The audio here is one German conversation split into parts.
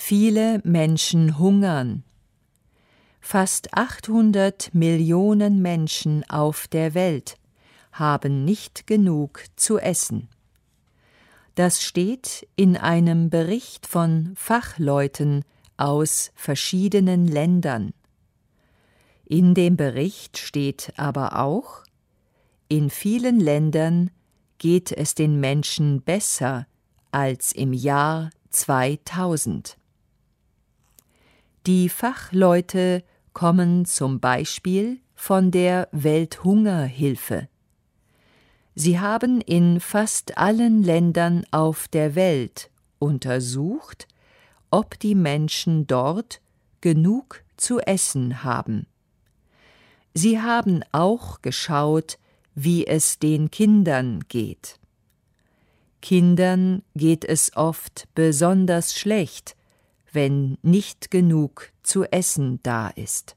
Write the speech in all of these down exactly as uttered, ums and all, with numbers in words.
Viele Menschen hungern. Fast achthundert Millionen Menschen auf der Welt haben nicht genug zu essen. Das steht in einem Bericht von Fachleuten aus verschiedenen Ländern. In dem Bericht steht aber auch: In vielen Ländern geht es den Menschen besser als im Jahr zweitausend. Die Fachleute kommen zum Beispiel von der Welthungerhilfe. Sie haben in fast allen Ländern auf der Welt untersucht, ob die Menschen dort genug zu essen haben. Sie haben auch geschaut, wie es den Kindern geht. Kindern geht es oft besonders schlecht, wenn nicht genug zu essen da ist.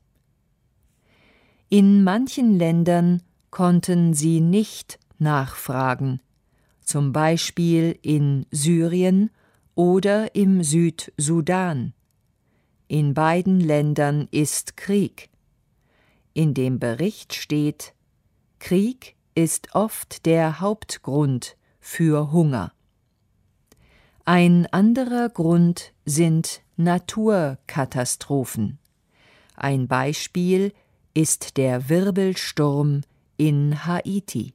In manchen Ländern konnten sie nicht nachfragen, zum Beispiel in Syrien oder im Südsudan. In beiden Ländern ist Krieg. In dem Bericht steht: Krieg ist oft der Hauptgrund für Hunger. Ein anderer Grund sind Naturkatastrophen. Ein Beispiel ist der Wirbelsturm in Haiti.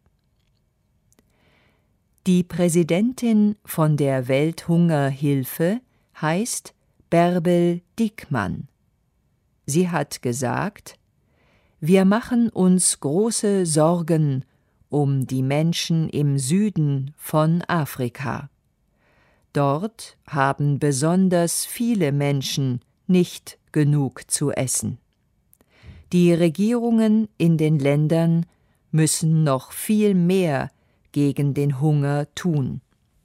Die Präsidentin von der Welthungerhilfe heißt Bärbel Diekmann. Sie hat gesagt: Wir machen uns große Sorgen um die Menschen im Süden von Afrika. Dort haben besonders viele Menschen nicht genug zu essen. Die Regierungen in den Ländern müssen noch viel mehr gegen den Hunger tun.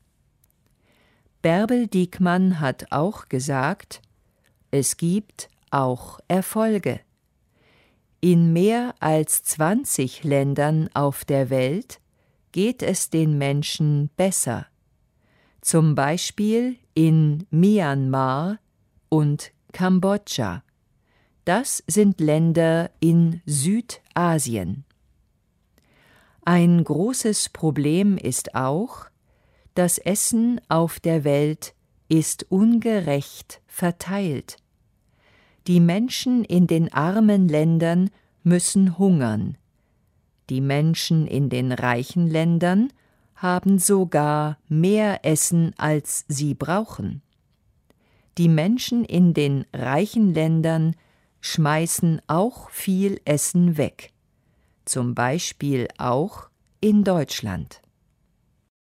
Bärbel Diekmann hat auch gesagt, es gibt auch Erfolge. In mehr als zwanzig Ländern auf der Welt geht es den Menschen besser. Zum Beispiel in Myanmar und Kambodscha. Das sind Länder in Südasien. Ein großes Problem ist auch, das Essen auf der Welt ist ungerecht verteilt. Die Menschen in den armen Ländern müssen hungern. Die Menschen in den reichen Ländern haben sogar mehr Essen, als sie brauchen. Die Menschen in den reichen Ländern schmeißen auch viel Essen weg. Zum Beispiel auch in Deutschland.